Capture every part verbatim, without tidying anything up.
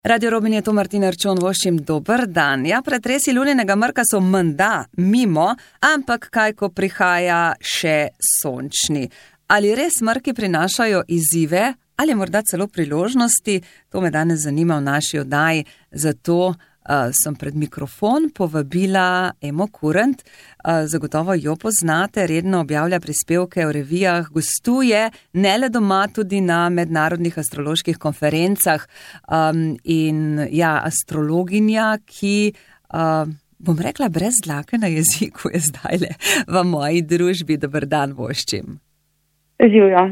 Radio Robin je to Martina Arčon, voščim dober dan. Ja, pretresi luninega mrka so menda mimo, ampak kaj, ko prihaja še sončni. Ali res mrki prinašajo izzive ali morda celo priložnosti? To me danes zanima v naši oddaji, zato uh, sem pred mikrofon povabila Emo Kurent. Uh, zagotovo jo poznate, redno objavlja prispevke v revijah, gostuje ne le doma, tudi na mednarodnih astroloških konferencah um, in ja, astrologinja, ki, uh, bom rekla, brez dlake na jeziku je zdajle v moji družbi. Dober dan, voščim. Živja.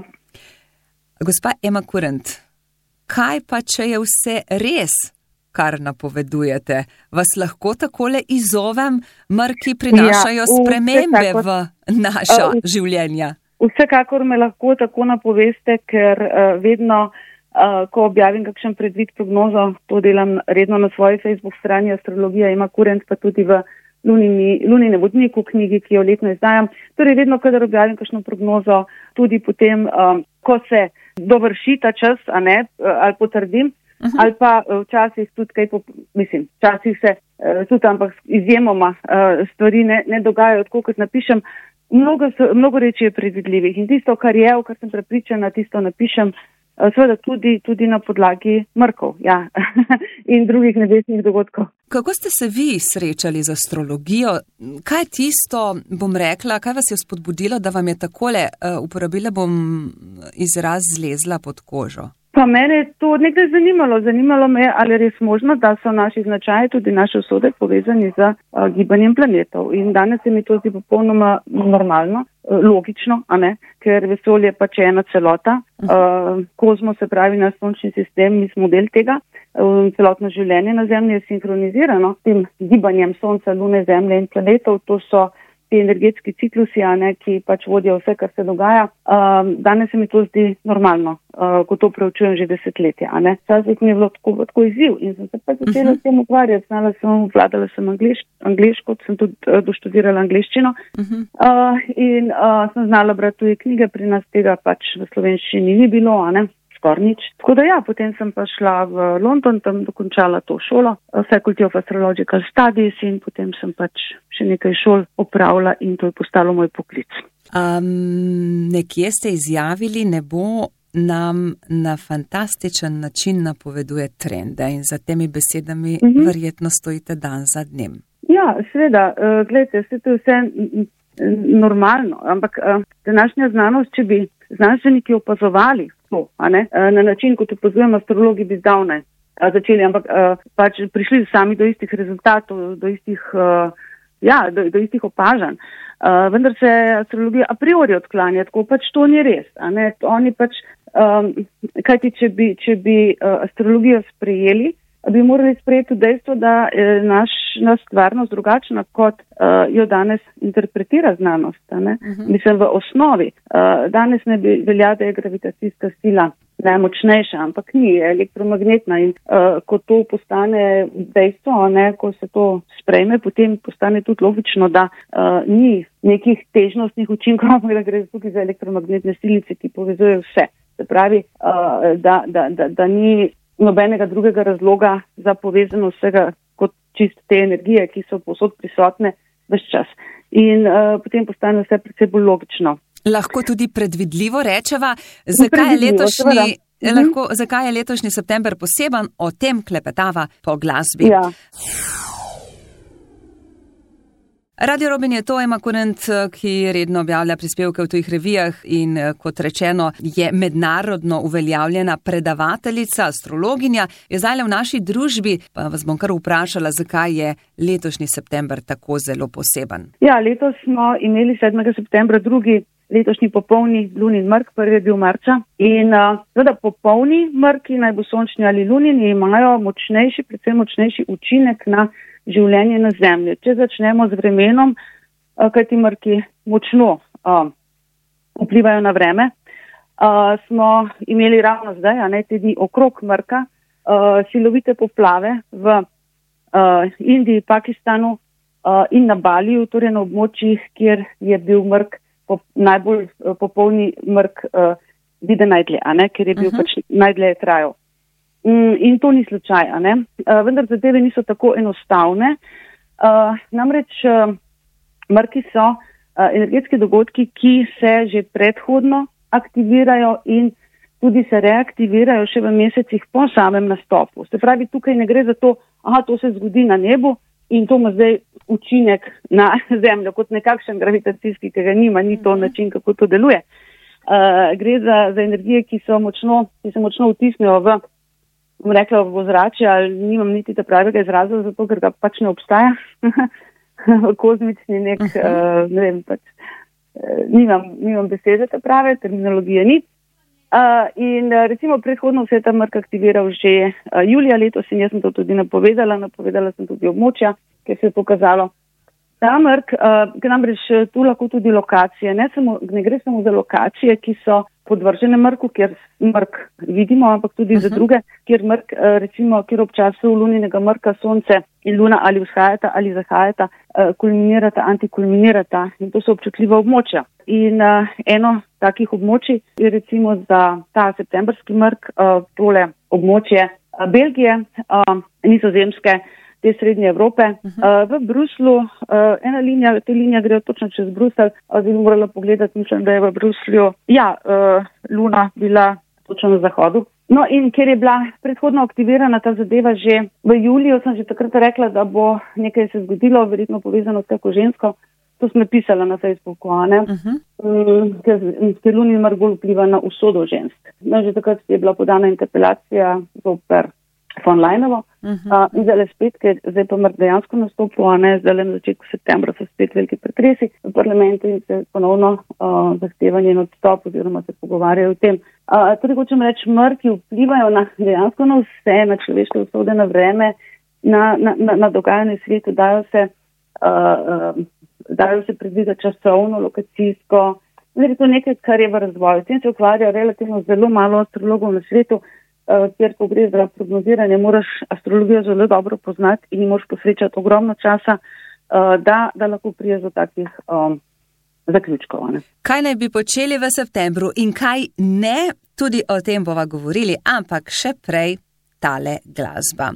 Gospa Ema Kurent, kaj pa, če je vse res, kar napovedujete? Vas lahko takole izzovem, mrki prinašajo ja, spremembe v naša uh, življenja? Vsekakor me lahko tako napoveste, ker uh, vedno, uh, ko objavim kakšen predvid prognozo, to delam redno na svoji Facebook strani Astrologija Ema Kurent, pa tudi v Lunini, Lunine vodniku knjigi, ki jo letno izdajam. Torej, vedno, kadar objavim kakšno prognozo, tudi potem, um, ko se dovrši ta čas, a ne, ali potrdim, uh-huh. ali pa včasih tudi kaj, pop- mislim, včasih se uh, tudi, ampak izjemoma uh, stvari ne, ne dogajajo, tako kot napišem. Mnogo, mnogo reči je predvidljivih in tisto, kar je, v kar sem prepričana, tisto napišem, uh, seveda tudi, tudi na podlagi mrkov, ja, in drugih nebesnih dogodkov. Kako ste se vi srečali z astrologijo? Kaj je tisto, bom rekla, kaj vas je spodbudilo, da vam je takole, uh, uporabila bom izraz, zlezla pod kožo? Pa mene je to nekaj zanimalo. Zanimalo me je, ali je res možno, da so naši značaji, tudi naše usode povezani z uh, gibanjem planetov. In danes se mi to zdi popolnoma normalno, uh, logično, a ne, ker vesolje pač je ena celota. Uh, kozmos, se pravi naš sončni sistem, mi smo del tega. Uh, celotno življenje na Zemlji je sinhronizirano s tem gibanjem Sonca, Lune, Zemlje in planetov. To so ti energetski ciklusi, a ne, ki pač vodijo vse, kar se dogaja. Uh, danes se mi to zdi normalno, uh, ko to preučujem že desetletje, a ne. Včasih mi je bilo tako, tako izziv in sem se pa začela uh-huh. s tem ukvarjati. Znala sem, vladala sem angliš, angliško, sem tudi uh, doštudirala angliščino uh-huh. uh, in uh, sem znala brati tudi knjige, pri nas tega pač v slovenščini ni bilo, a ne. Skoraj nič. Tako da ja, potem sem pa šla v London, tam dokončala to šolo, Faculty of Astrological Studies, in potem sem pač še nekaj šol opravila in to je postalo moj poklic. Um, nekje ste izjavili, nebo nam na fantastičen način napoveduje trende in za temi besedami uh-huh. verjetno stojite dan za dnem. Ja, seveda, uh, gledajte, vse to je vse normalno, ampak uh, današnja znanost, če bi znanstveniki opazovali to, a ne, na način, kot opazujem astrologi, bi zdavne začeli, ampak pač prišli sami do istih rezultatov, do istih, ja, do, do istih opažanj. Vendar se astrologija a priori odklanja, tako pač to ni res, a ne, oni pač, kajti če bi, če bi astrologijo sprejeli, bi morali sprejeti dejstvo, da je naš, naš stvarnost drugačna, kot uh, jo danes interpretira znanost. Ne? Uh-huh. Mislim, v osnovi. Uh, danes ne bi velja, da je gravitacijska sila najmočnejša, ampak ni, je elektromagnetna in uh, ko to postane dejstvo, ne, ko se to sprejme, potem postane tudi logično, da uh, ni nekih težnostnih učinkov, da gre tukaj za elektromagnetne silice, ki povezujejo vse. Se pravi, uh, da, da, da, da ni nobenega drugega razloga za povezano vsega kot čist te energije, ki so povsod prisotne ves čas. In uh, potem postane vse precej bolj logično. Lahko tudi predvidljivo rečeva, zakaj je letošnji, lahko, zakaj je letošnji september poseben, o tem klepetava po glasbi. Ja. Radio Robin je to, Ema Kurent, ki redno objavlja prispevke v tujih revijah in, kot rečeno, je mednarodno uveljavljena predavateljica, astrologinja. Je zdaj v naši družbi, pa vas bom kar vprašala, zakaj je letošnji september tako zelo poseben. Ja, letos smo imeli sedmega septembra drugi letošnji popolni lunin mrk, prvi je bil marca. In seveda uh, popolni mrki, naj bo sončni ali lunini, imajo močnejši, predvsem močnejši učinek na življenje na Zemlji. Če začnemo z vremenom, kaj ti mrki močno uh, vplivajo na vreme, uh, smo imeli ravno zdaj, a ne te dni okrog mrka, uh, silovite poplave v uh, Indiji, Pakistanu uh, in na Baliju, torej na območjih, kjer je bil mrk, pop, najbolj uh, popolni mrk uh, viden najdlje, a ne, ker je bil uh-huh. pač najdlje trajal. In to ni slučaj, ne? Vendar zadeve niso tako enostavne. Namreč mrki so energetski dogodki, ki se že predhodno aktivirajo in tudi se reaktivirajo še v mesecih po samem nastopu. Se pravi, tukaj ne gre za to, aha, to se zgodi na nebu in to ima zdaj učinek na Zemljo, kot nekakšen gravitacijski, ki ga nima, ni to način, kako to deluje. Gre za, za energije, ki so močno, ki se močno vtisnejo v bom rekla v ozračje, ali nimam niti ta pravega izraza, zato ker ga pač ne obstaja. Kozmični nek, uh-huh. uh, ne vem, pač, uh, nimam, nimam besede ta prave, terminologije ni. Uh, in uh, recimo predhodno se je ta mrk aktiviral že uh, julija letos in jaz sem to tudi napovedala, napovedala sem tudi območja, kjer se je pokazalo. Ta mrk, uh, ker namreč tu lahko tudi lokacije, ne, samo, ne gre samo za lokacije, ki so podvržene mrku, kjer mrk vidimo, ampak tudi uh-huh. za druge, kjer mrk, recimo, kjer ob času luninega mrka sonce in luna ali vzhajata ali zahajata, kulminirata, antikulminirata in to so občutljiva območja. In uh, eno takih območij je recimo za ta septembrski mrk uh, tole območje uh, Belgije, uh, Nizozemske, te srednje Evrope. Uh-huh. V Bruslu uh, ena linija, te linija grejo točno čez Bruselj, zdaj bi morala pogledati, mislim, da je v Bruslju, ja, uh, luna bila točno na zahodu. No in ker je bila predhodno aktivirana ta zadeva že v juliju, sem že takrat rekla, da bo nekaj se zgodilo, verjetno povezano s kako žensko. To smo pisala na Facebooku, ne? Uh-huh. um, ker, ker lunin mrk bolj vpliva na usodo žensk. No, že takrat je bila podana interpelacija zoper von Leinovo. Uh-huh. Uh, in zdaj spet, ker zdaj pa mrk dejansko nastopil, a ne, zdaj na začetku septembra so spet veliki pretresi v parlamentu in se ponovno uh, zahtevanje in odstop oziroma se pogovarjajo o tem. Uh, torej, hočem reči, mrki vplivajo na dejansko na vse, na človeške usode, na vreme, na, na, na, na dogajanje svetu, dajo se, uh, uh, dajo se predvideti časovno, lokacijsko. Zdaj, to je nekaj, kar je v razvoju. S tem se ukvarja relativno zelo malo astrologov na svetu, kjer ko gre za prognoziranje, moraš astrologijo zelo dobro poznati in moraš posvečati ogromno časa, da, da lahko priješ do takih um, zaključkov. Ne? Kaj naj bi počeli v septembru in kaj ne, tudi o tem bova govorili, ampak še prej tale glasba.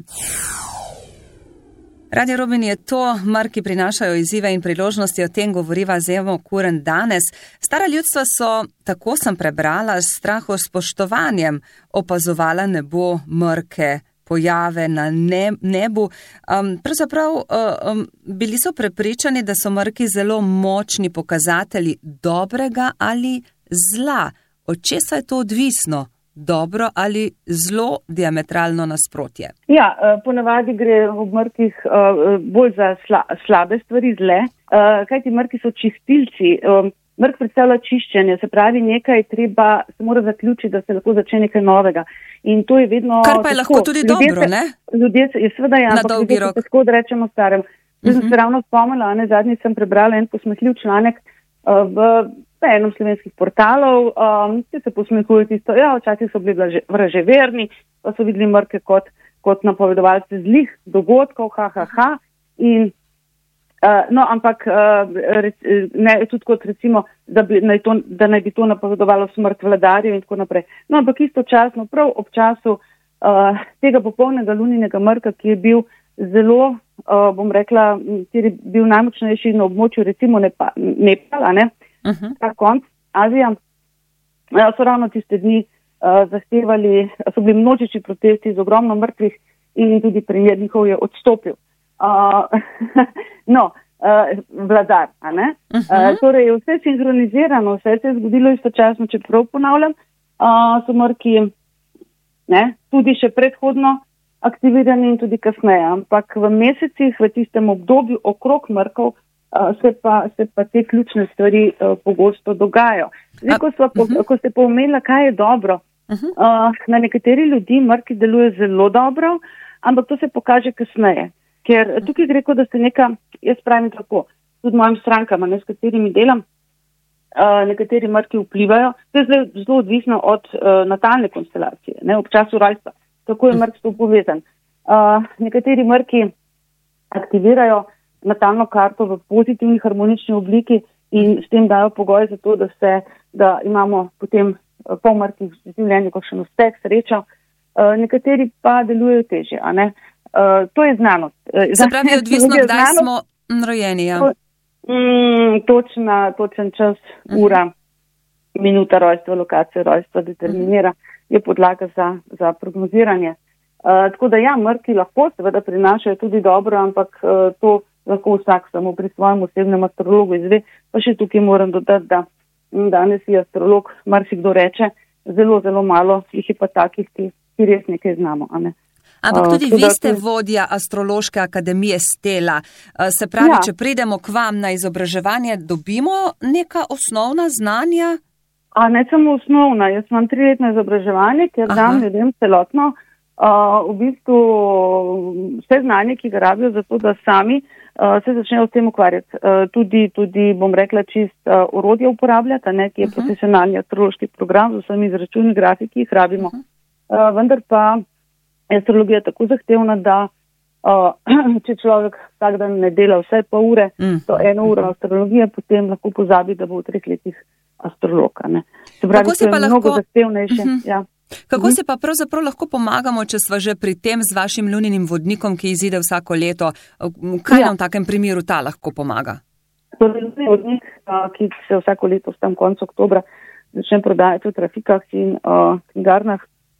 Radio Robin je to, mrki prinašajo izzive in priložnosti, o tem govoriva z Evo Kuren danes. Stara ljudstva so, tako sem prebrala, s straho spoštovanjem opazovala nebo, mrke, pojave na ne, nebu. Um, pravzaprav um, bili so prepričani, da so mrki zelo močni pokazatelji dobrega ali zla. Od česa je to odvisno? Dobro ali zelo diametralno nasprotje? Ja, ponavadi gre v mrkih bolj za slabe stvari, zle, kajti mrki so čistilci. Mrk predstavlja čiščenje, se pravi nekaj treba, se mora zaključiti, da se lahko začne nekaj novega. In to je vedno... Kar pa je lahko tudi ljudje dobro, se, ne? Ljudje se, je seveda, ja, ampak ljudje se tako odrečemo starem. Zdaj sem se ravno spomnila, ne, zadnji sem prebrala en posmehljiv članek v enom slovenskih portalov, um, ki se posmehujo tisto, ja, včasih so bili vraževerni, pa so videli mrke kot, kot napovedovalce zlih dogodkov, ha, ha, ha, in uh, no, ampak uh, rec, ne, tudi kot recimo, da, bi, naj to, da naj bi to napovedovalo smrt vladarjev in tako naprej. No, ampak istočasno, prav ob času uh, tega popolnega luninega mrka, ki je bil zelo, uh, bom rekla, kjer je bil najmočnejši na območju, recimo Nepa, Nepala, ne, Uh-huh. Ta konc, Azija, so ravno tiste dni uh, zahtevali, so bili množični protesti z ogromno mrtvih in tudi premijer njihov je odstopil. Uh, no, uh, vladar, a ne? Uh-huh. Uh, torej, vse sinhronizirano, vse se je zgodilo istočasno, če prav ponavljam, uh, so mrki, ne, tudi še predhodno aktivirani in tudi kasneje, ampak v mesecih, v tistem obdobju okrog mrkov, Se pa, se pa te ključne stvari uh, pogosto dogajajo. Zdaj, ko, sva, uh-huh. ko ste pa omenila, kaj je dobro, uh-huh. uh, na nekateri ljudi mrki deluje zelo dobro, ampak to se pokaže kasneje. Ker uh-huh. tukaj gre, da ste neka, jaz pravim tako, tudi mojim strankama, ne, s katerimi delam, uh, nekateri mrki vplivajo. To je zelo, zelo odvisno od uh, natalne konstelacije, ne, ob času rojstva. Tako je mrk s to povezan. Uh, nekateri mrki aktivirajo natalno karto v pozitivni harmonični obliki in s tem dajo pogoj za to, da se, da imamo potem po mrkih življenju kakšen uspeh, srečo. uh, nekateri pa delujejo težje, a ne. Uh, to je znanost. Se pravi, odvisno, kdaj smo rojeni, ja. Mm, točna, točen čas, ura, minuta rojstva, lokacija rojstva determinira, je podlaga za, za prognoziranje. Uh, tako da ja, mrki lahko seveda prinašajo tudi dobro, ampak uh, to lahko vsak samo pri svojem osebnem astrologu izve. Pa še tukaj moram dodati, da danes je astrolog, marsikdo reče, zelo, zelo malo jih je pa takih, ki, ki res nekaj znamo, a ne. Ampak tudi vi ste vodja Astrološke akademije Stela. Se pravi, ja. Če pridemo k vam na izobraževanje, dobimo neka osnovna znanja? A ne samo osnovna. Jaz imam triletno izobraževanje, kjer Aha. dam ljudem celotno uh, v bistvu vse znanje, ki ga rabijo za to, da sami uh, se začnejo s tem ukvarjati. Uh, tudi, tudi, bom rekla, čist uh, orodje uporabljati, a ne, ki je uh-huh. profesionalni astrološki program z vsemi izračuni grafiki, ki jih rabimo. Uh-huh. Uh, vendar pa astrologija je tako zahtevna, da uh, če človek vsak dan ne dela vse pol ure, mm. to eno uro astrologije, potem lahko pozabi, da bo v treh letih astrolog. Se pravi, to je lahko... mnogo zahtevnejše. Mm-hmm. Ja. Kako mm-hmm. se pa pravzaprav lahko pomagamo, če sva že pri tem z vašim luninim vodnikom, ki izide vsako leto? Kaj ja. nam v takem primeru ta lahko pomaga? Torej, lunini vodnik, ki se vsako leto v tem koncu oktobra začne prodajati v trafikah in uh, knjigarnah,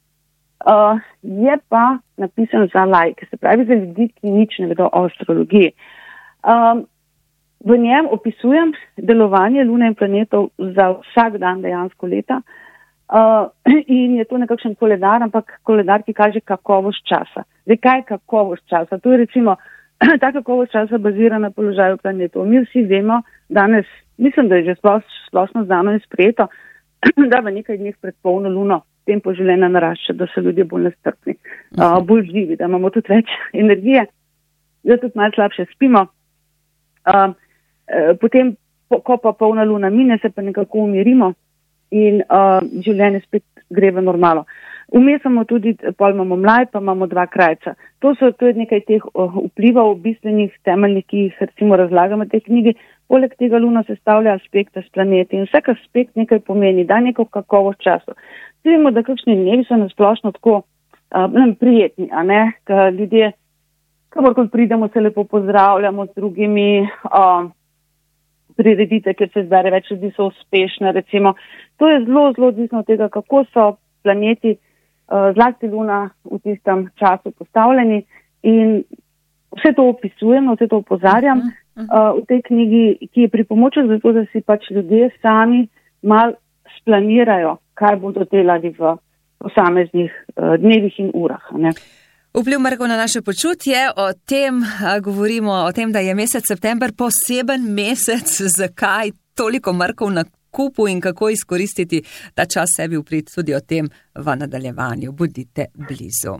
Uh, je pa napisan za laike, se pravi za ljudi, ki nič ne vedo o astrologiji. Um, v njem opisujem delovanje lune in planetov za vsak dan dejansko leta uh, in je to nekakšen koledar, ampak koledar, ki kaže kakovost časa. Zdaj, kaj je kakovost časa? To je recimo, ta kakovost časa bazira na položaju planetov. Mi vsi vemo danes, mislim, da je že splošno znano in sprejeto, da v nekaj dneh pred polno luno tempo življenja narašča, da so ljudje bolj nestrpni, uh, bolj živi, da imamo tudi več energije, da tudi malo slabše spimo. Uh, uh, potem, po, ko pa polna luna mine, se pa nekako umirimo in uh, življenje spet gre v normalo. Vmes imamo tudi, pol imamo mlaj, pa imamo dva krajca. To so to je nekaj teh uh, vplivov, bistvenih, temeljnih, ki jih recimo razlagamo v tej knjigi. Poleg tega luna sestavlja aspekte s planeti in vsak aspekt nekaj pomeni, da neko kakovost času. Vemo, da kakšni dnevi so nasplošno tako uh, prijetni, a ne, ka ljudje, kamorkoli pridemo, se lepo pozdravljamo z drugimi, uh, priredite, ker se zbere več ljudi, so uspešne, recimo. To je zelo, zelo odvisno od tega, kako so planeti, uh, zlasti luna, v tistem času postavljeni in vse to opisujemo, vse to opozarjam uh, v tej knjigi, ki je pripomoček za to, da si pač ljudje sami mal splanirajo, kaj bodo delali v posameznih uh, dnevih in urah. Ne? Vpliv mrkov na naše počutje, o tem a, govorimo, o tem, da je mesec september poseben mesec, zakaj toliko mrkov na kupu in kako izkoristiti ta čas sebi vprit, tudi o tem v nadaljevanju. Bodite blizu.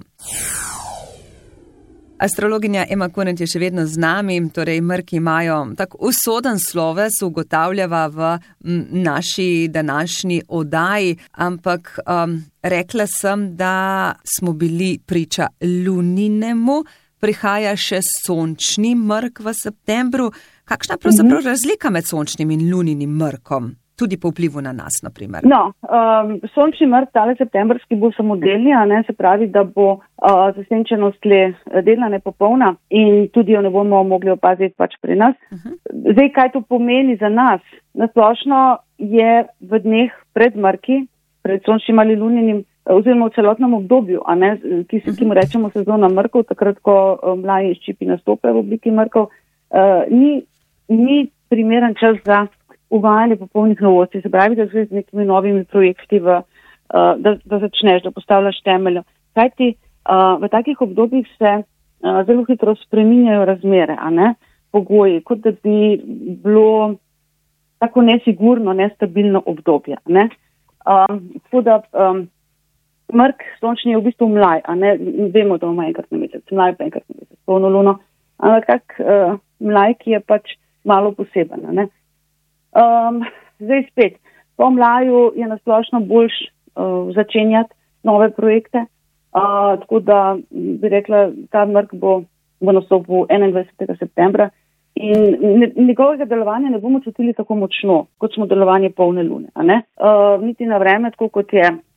Astrologinja Ema Kunert je še vedno z nami, torej mrki imajo tak usoden sloves, ugotavljava v naši današnji oddaji, ampak um, rekla sem, da smo bili priča luninemu, prihaja še sončni mrk v septembru. Kakšna pravzaprav mm-hmm. razlika med sončnim in luninim mrkom? Tudi po vplivu na nas, na primer. No, um, sončni mrk, tale septembrski, bo samodelni, a ne, se pravi, da bo uh, zasenčenost le delna, nepopolna in tudi jo ne bomo mogli opaziti pač pri nas. Uh-huh. Zdaj, kaj to pomeni za nas? Nasplošno je v dneh pred mrki, pred sončnim ali luninim, oziroma v celotnem obdobju, a ne, ki, se, ki mu rečemo sezona mrkov, takrat, ko um, mlaji in ščipi nastopajo v obliki mrkov, uh, ni, ni primeren čas za uvajanje popolnih novosti, se pravi, da z nekimi novimi projekti, v, uh, da, da začneš, da postavljaš temeljo. Kajti uh, v takih obdobjih se uh, zelo hitro spreminjajo razmere, a ne, pogoji, kot da bi bilo tako nesigurno, nestabilno obdobje. Ne? Um, tako da um, mrk sončni je v bistvu mlaj, a ne, vemo, da ima enkrat na mesec, mlaj pa enkrat na mesec, polno luno, ampak kak uh, mlaj, ki je pač malo poseben, a ne. Um, zdaj spet, po mlaju je nasplošno boljš uh, začenjati nove projekte, uh, tako da bi rekla, ta mrk bo, bo nastopil enaindvajsetega septembra in ne, njegovega delovanja ne bomo čutili tako močno, kot smo delovanje polne lune. A ne? Uh, niti na vreme, tako kot je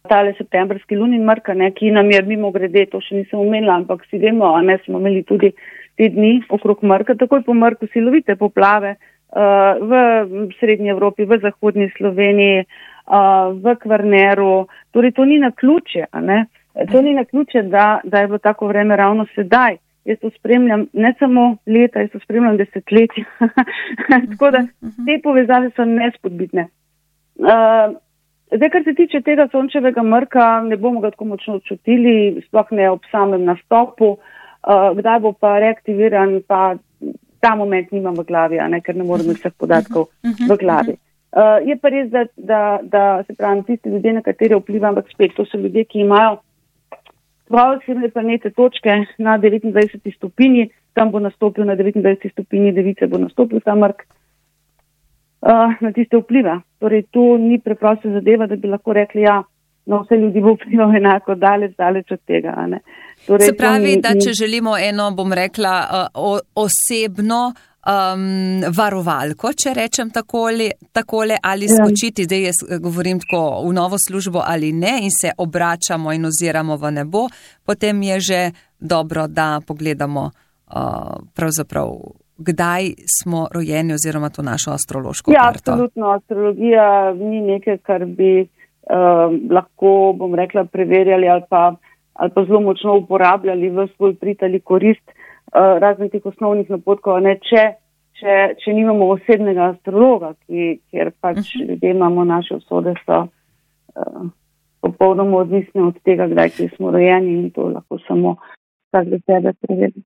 tale septembrski lunin mrk, ne, ki nam je mimo grede, to še nisem omenila, ampak si vemo, ne, smo imeli tudi te dni okrog mrka, takoj po mrku silovite poplave uh, v srednji Evropi, v zahodni Sloveniji, uh, v Kvarneru, torej to ni na ključe, a ne, to ni na ključe, da, da je bilo tako vreme ravno sedaj. Jaz to spremljam ne samo leta, jaz to spremljam desetletja. Tako da te povezave so nespodbitne. Uh, zdaj, kar se tiče tega sončevega mrka, ne bomo ga tako močno čutili, sploh ne ob samem nastopu. Uh, kdaj bo pa reaktiviran, pa ta moment nimam v glavi, a ne, ker ne morem vseh podatkov v glavi. Uh, je pa res, da, da, da se pravi, tisti ljudje, na katere vpliva, ampak spet, to so ljudje, ki imajo svoje osebne planete točke na devetindvajseti stopinji, tam bo nastopil na devetindvajseti stopinji device, bo nastopil ta mrk, uh, na tiste vpliva. Torej, to ni preprosta zadeva, da bi lahko rekli, ja, na vse ljudi bo vplival enako, daleč, daleč od tega. A ne. Torej, se pravi, ni, da ni... če želimo eno, bom rekla, uh, osebno um, varovalko, če rečem takole, takole ali skočiti, zdaj jaz govorim tako v novo službo ali ne in se obračamo in oziramo v nebo, potem je že dobro, da pogledamo uh, pravzaprav, kdaj smo rojeni oziroma to našo astrološko ja, karto. Ja, absolutno. Astrologija ni nekaj, kar bi uh, lahko, bom rekla, preverjali ali pa, ali pa zelo močno uporabljali v svoj prid ali korist. Uh, razen teh osnovnih napotkov, ne, če, če, če nimamo osebnega astrologa, ki, kjer pač uh-huh. ljudje imamo naše usode, so uh, popolnoma odvisni od tega, kdaj ki smo rojeni in to lahko samo vsak za sebe preveri.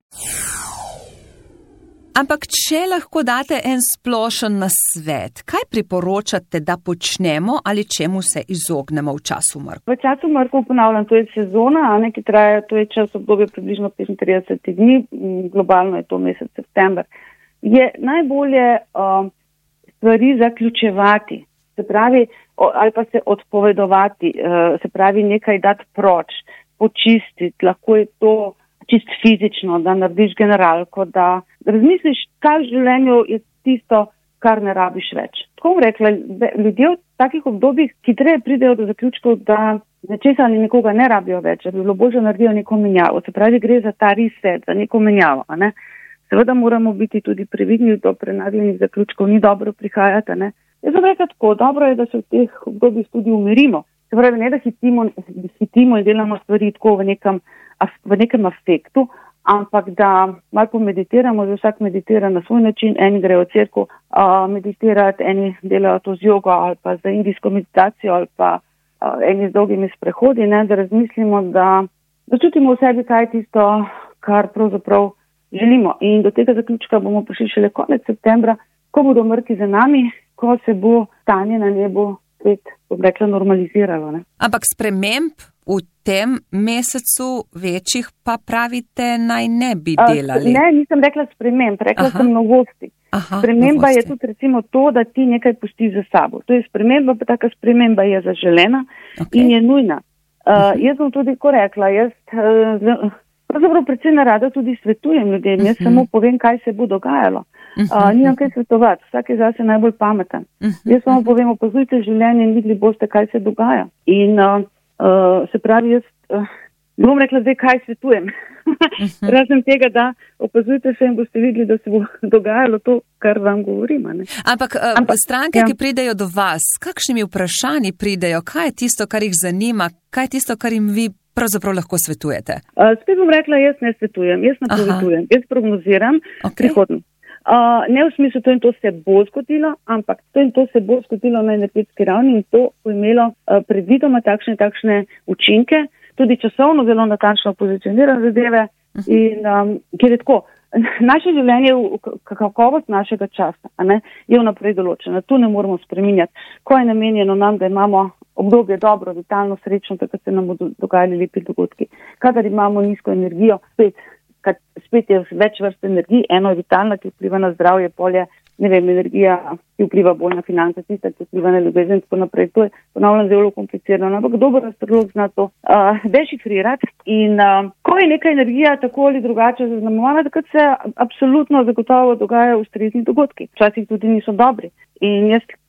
Ampak če lahko date en splošen nasvet, kaj priporočate, da počnemo ali čemu se izognemo v času mrkov? V času mrkov, ponavljam, to je sezona, a ne, ki traja, to je čas obdobje približno petintrideset dni, globalno je to mesec september. Je najbolje um, stvari zaključevati, se pravi, o, ali pa se odpovedovati, uh, se pravi nekaj dati proč, počistiti, lahko je to čist fizično, da narediš generalko, da razmisliš, kaj v življenju je tisto, kar ne rabiš več. Tako bom rekla, ljudje v takih obdobjih hitreje pridejo do zaključkov, da nečesa ali nekoga ne rabijo več, da bi bilo bolje naredijo neko menjavo. Se pravi, gre za ta reset, za neko menjavo. A ne? Seveda moramo biti tudi previdni, do prenagljenih zaključkov ni dobro prihajati. Ne? Jaz bom rekla tako, dobro je, da se v teh obdobjih tudi umirimo. Se pravi, ne da hitimo, hitimo in delamo stvari tako v nekem v nekem afektu, ampak da malo pomeditiramo, da vsak meditira na svoj način, eni grejo v cerkev uh, meditirati, eni delajo to z jogo ali pa za indijsko meditacijo ali pa uh, eni z dolgimi sprehodi, ne, da razmislimo, da, da čutimo v sebi, kaj je tisto, kar pravzaprav želimo. In do tega zaključka bomo prišli šele konec septembra, ko bodo mrki za nami, ko se bo stanje na nebu spet, bom rekla, normaliziralo. Ne. Ampak sprememb v tem mesecu večjih pa pravite, naj ne bi delali? Uh, ne, nisem rekla sprememb, rekla Aha. sem novosti. Aha, sprememba novosti. Je tudi recimo to, da ti nekaj pustiš za sabo. To je sprememba, pa taka sprememba je zaželena okay. in je nujna. Uh, uh-huh. Jaz bom tudi ko rekla, jaz uh, pravzaprav predvsem rada tudi svetujem ljudem, jaz uh-huh. samo povem, kaj se bo dogajalo. Uh, nimam kaj svetovati, vsak je zase najbolj pameten. Uh-huh. Jaz samo povem, opazujte življenje in videli boste, kaj se dogaja. In uh, Uh, se pravi, jaz uh, ne bom rekla zdaj, kaj svetujem. uh-huh. Razen tega, da opazujte se in boste videli, da se bo dogajalo to, kar vam govorim. Ampak, uh, Ampak stranke, ja. ki pridejo do vas, s kakšnimi vprašanji pridejo, kaj je tisto, kar jih zanima, kaj je tisto, kar jim vi pravzaprav lahko svetujete? Uh, spet bom rekla, jaz ne svetujem, jaz napovedujem, jaz prognoziram okay. prihodnost. Uh, ne v smislu, to in to se bo zgodilo, ampak to in to se bo zgodilo na energetski ravni in to bo imelo uh, predvidoma takšne takšne učinke, tudi časovno zelo natančno pozicionirane zadeve uh-huh. in um, kjer je tako, naše življenje, kakovost našega časa, a ne, je vnaprej določena, tu ne moramo spreminjati. Ko je namenjeno nam, da imamo obdobje dobro, vitalno, srečno, takrat se nam bodo dogajali lepi dogodki. Kadar imamo nizko energijo, spet kad spet je več vrst energij, eno je vitalna, ki vpliva na zdravje, polje, ne vem, energija, ki vpliva bolj na finance, tista, ki vpliva na ljubezen in tako naprej. To je ponavljam zelo komplicirano, ampak dober astrolog zna to uh, dešifrirati in uh, ko je neka energija tako ali drugače zaznamovana, takrat se absolutno zagotovo dogajajo ustrezni dogodki. Včasih tudi niso dobri. In jaz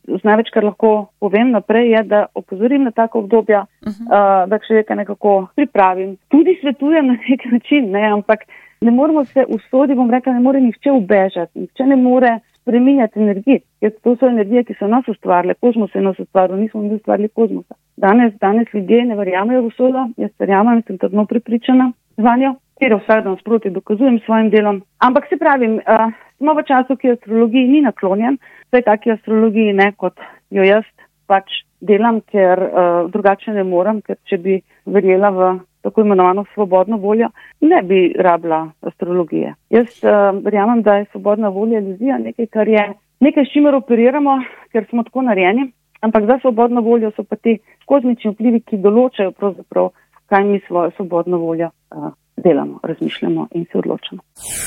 največ, kar lahko povem naprej, je, da opozorim na tako obdobja, uh-huh. uh, da človeka nekako pripravim. Tudi svetujem na nek način, ne, ampak ne moramo se usodi, bom rekla, ne more nihče ubežati, nihče ne more spreminjati energije, ker to so energije, ki so nas ustvarile, kozmos je nas ustvaril, nismo mi ustvarili kozmosa. Danes, danes ljudje ne verjamejo v usodo, jaz verjamem, sem trdno prepričana vanjo, ker vsak dan sproti dokazujem s svojim delom. Ampak se pravim, uh, smo v času, ki astrologiji ni naklonjen, vsaj taki astrologiji ne, kot jo jaz pač delam, ker uh, drugače ne morem, ker če bi verjela v tako imenovano svobodno voljo, ne bi rabila astrologije. Jaz uh, verjamem, da je svobodna volja iluzija nekaj, kar je nekaj, s čimer operiramo, ker smo tako narejeni, ampak za svobodno voljo so pa ti kozmični vplivi, ki določajo pravzaprav, kaj mi svojo svobodno voljo uh, delamo, razmišljamo in se odločamo.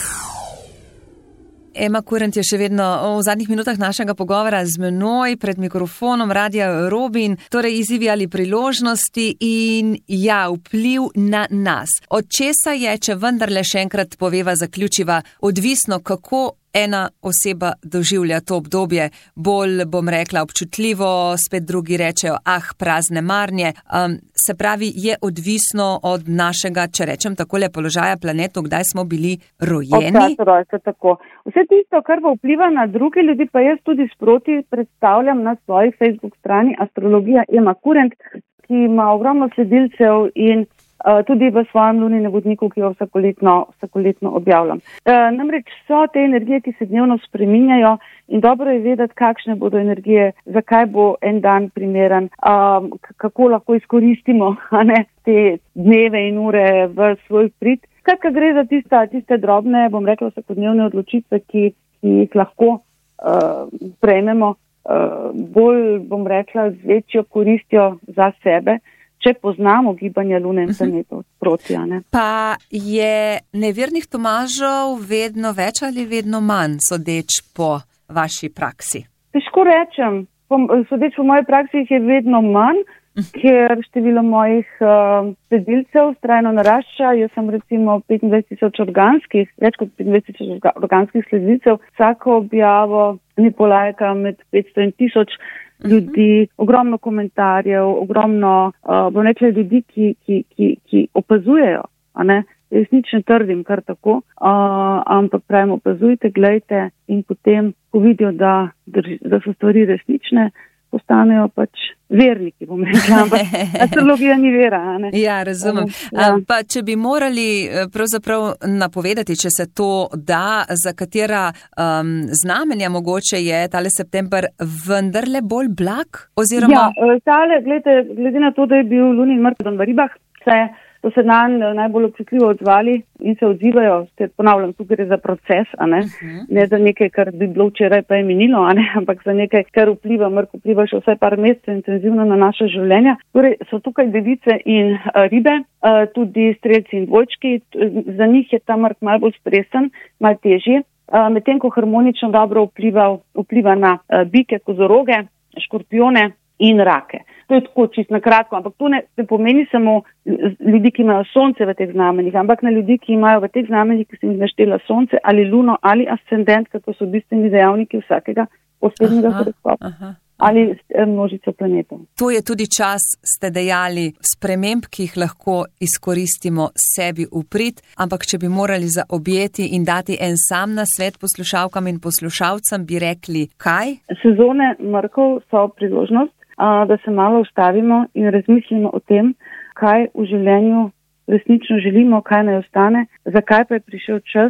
Ema Kurent je še vedno v zadnjih minutah našega pogovora z menoj pred mikrofonom Radia Robin, torej izzivi ali priložnosti in ja, vpliv na nas. Od česa je, če vendarle še enkrat poveva, zaključiva, odvisno, kako ena oseba doživlja to obdobje, bolj, bom rekla, občutljivo, spet drugi rečejo, ah, prazne marnje. Um, se pravi, je odvisno od našega, če rečem takole, položaja planetu, kdaj smo bili rojeni. Od rojstva, tako. Vse tisto, kar pa vpliva na druge ljudi, pa jaz tudi sproti predstavljam na svoji Facebook strani Astrologija Ema Kurent, ki ima ogromno sledilcev in Uh, tudi v svojem luninem vodniku, ki jo vsakoletno, vsakoletno objavljam. Uh, namreč so te energije, ki se dnevno spreminjajo in dobro je vedeti, kakšne bodo energije, zakaj bo en dan primeren, um, kako lahko izkoristimo a ne, te dneve in ure v svoj prid. Skratka, gre za tista, tiste drobne, bom rekla, vsakodnevne odločitve, ki, ki jih lahko uh, prejmemo uh, bolj, bom rekla, z večjo koristjo za sebe, če poznamo gibanje Lune in planetov proti, a ne. Pa je nevernih Tomažov vedno več ali vedno manj, sodeč po vaši praksi? Težko rečem. Sodeč po moji praksi jih je vedno manj, ker število mojih uh, sledilcev trajno narašča. Jaz sem recimo petindvajset tisoč organskih, več kot petindvajset tisoč organskih sledilcev. Vsako objavo mi polajka med petsto in tisoč ljudi, ogromno komentarjev, ogromno, uh, bom rekla, ljudi, ki, ki, ki, ki opazujejo, a ne, jaz nič ne trdim kar tako, uh, ampak pravim, opazujte, gledajte in potem, ko vidijo, da, da so stvari resnične, postanejo pač verniki, bom rekla, ampak astrologija ni vera, a ne. Ja, razumem. Ja. Pa če bi morali pravzaprav napovedati, če se to da, za katera um, znamenja mogoče je tale september vendarle bolj blag? Oziroma... Ja, tale, glede, glede na to, da je bil Lunin Merkur v ribah, se so se nanj najbolj občutljivo odzvali in se odzivajo, se ponavljam, tu gre za proces, a ne, uh-huh. ne za nekaj, kar bi bilo včeraj pa je minilo, a ne, ampak za nekaj, kar vpliva, Merkur vpliva še vsaj par mesecev intenzivno na naše življenja. Torej so tukaj device in uh, ribe, uh, tudi strelci in dvojčki, za njih je ta Merkur malo bolj stresen, malo težji, uh, medtem ko harmonično dobro vpliva, vpliva na uh, bike, kozoroge, škorpione in rake. To je tako čisto na kratko, ampak to ne, ne pomeni samo ljudi, ki imajo sonce v teh znamenjih, ampak na ljudi, ki imajo v teh znamenjih, ki sem jih naštela sonce ali luno ali ascendent, kako so bistveni dejavniki vsakega posebnega horoskopa ali množico planetov. To je tudi čas, ste dejali, sprememb, ki jih lahko izkoristimo sebi v prid, ampak če bi morali zaobjeti in dati en sam nasvet poslušalkam in poslušalcem, bi rekli kaj? Sezone Merkov so priložnost, da se malo ustavimo in razmislimo o tem, kaj v življenju resnično želimo, kaj naj ostane, zakaj pa je prišel čas,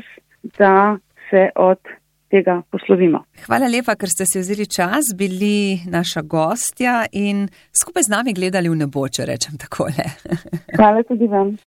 da se od tega poslovimo. Hvala lepa, ker ste si vzeli čas, bili naša gostja in skupaj z nami gledali v nebo, če rečem takole. Hvala tudi vam.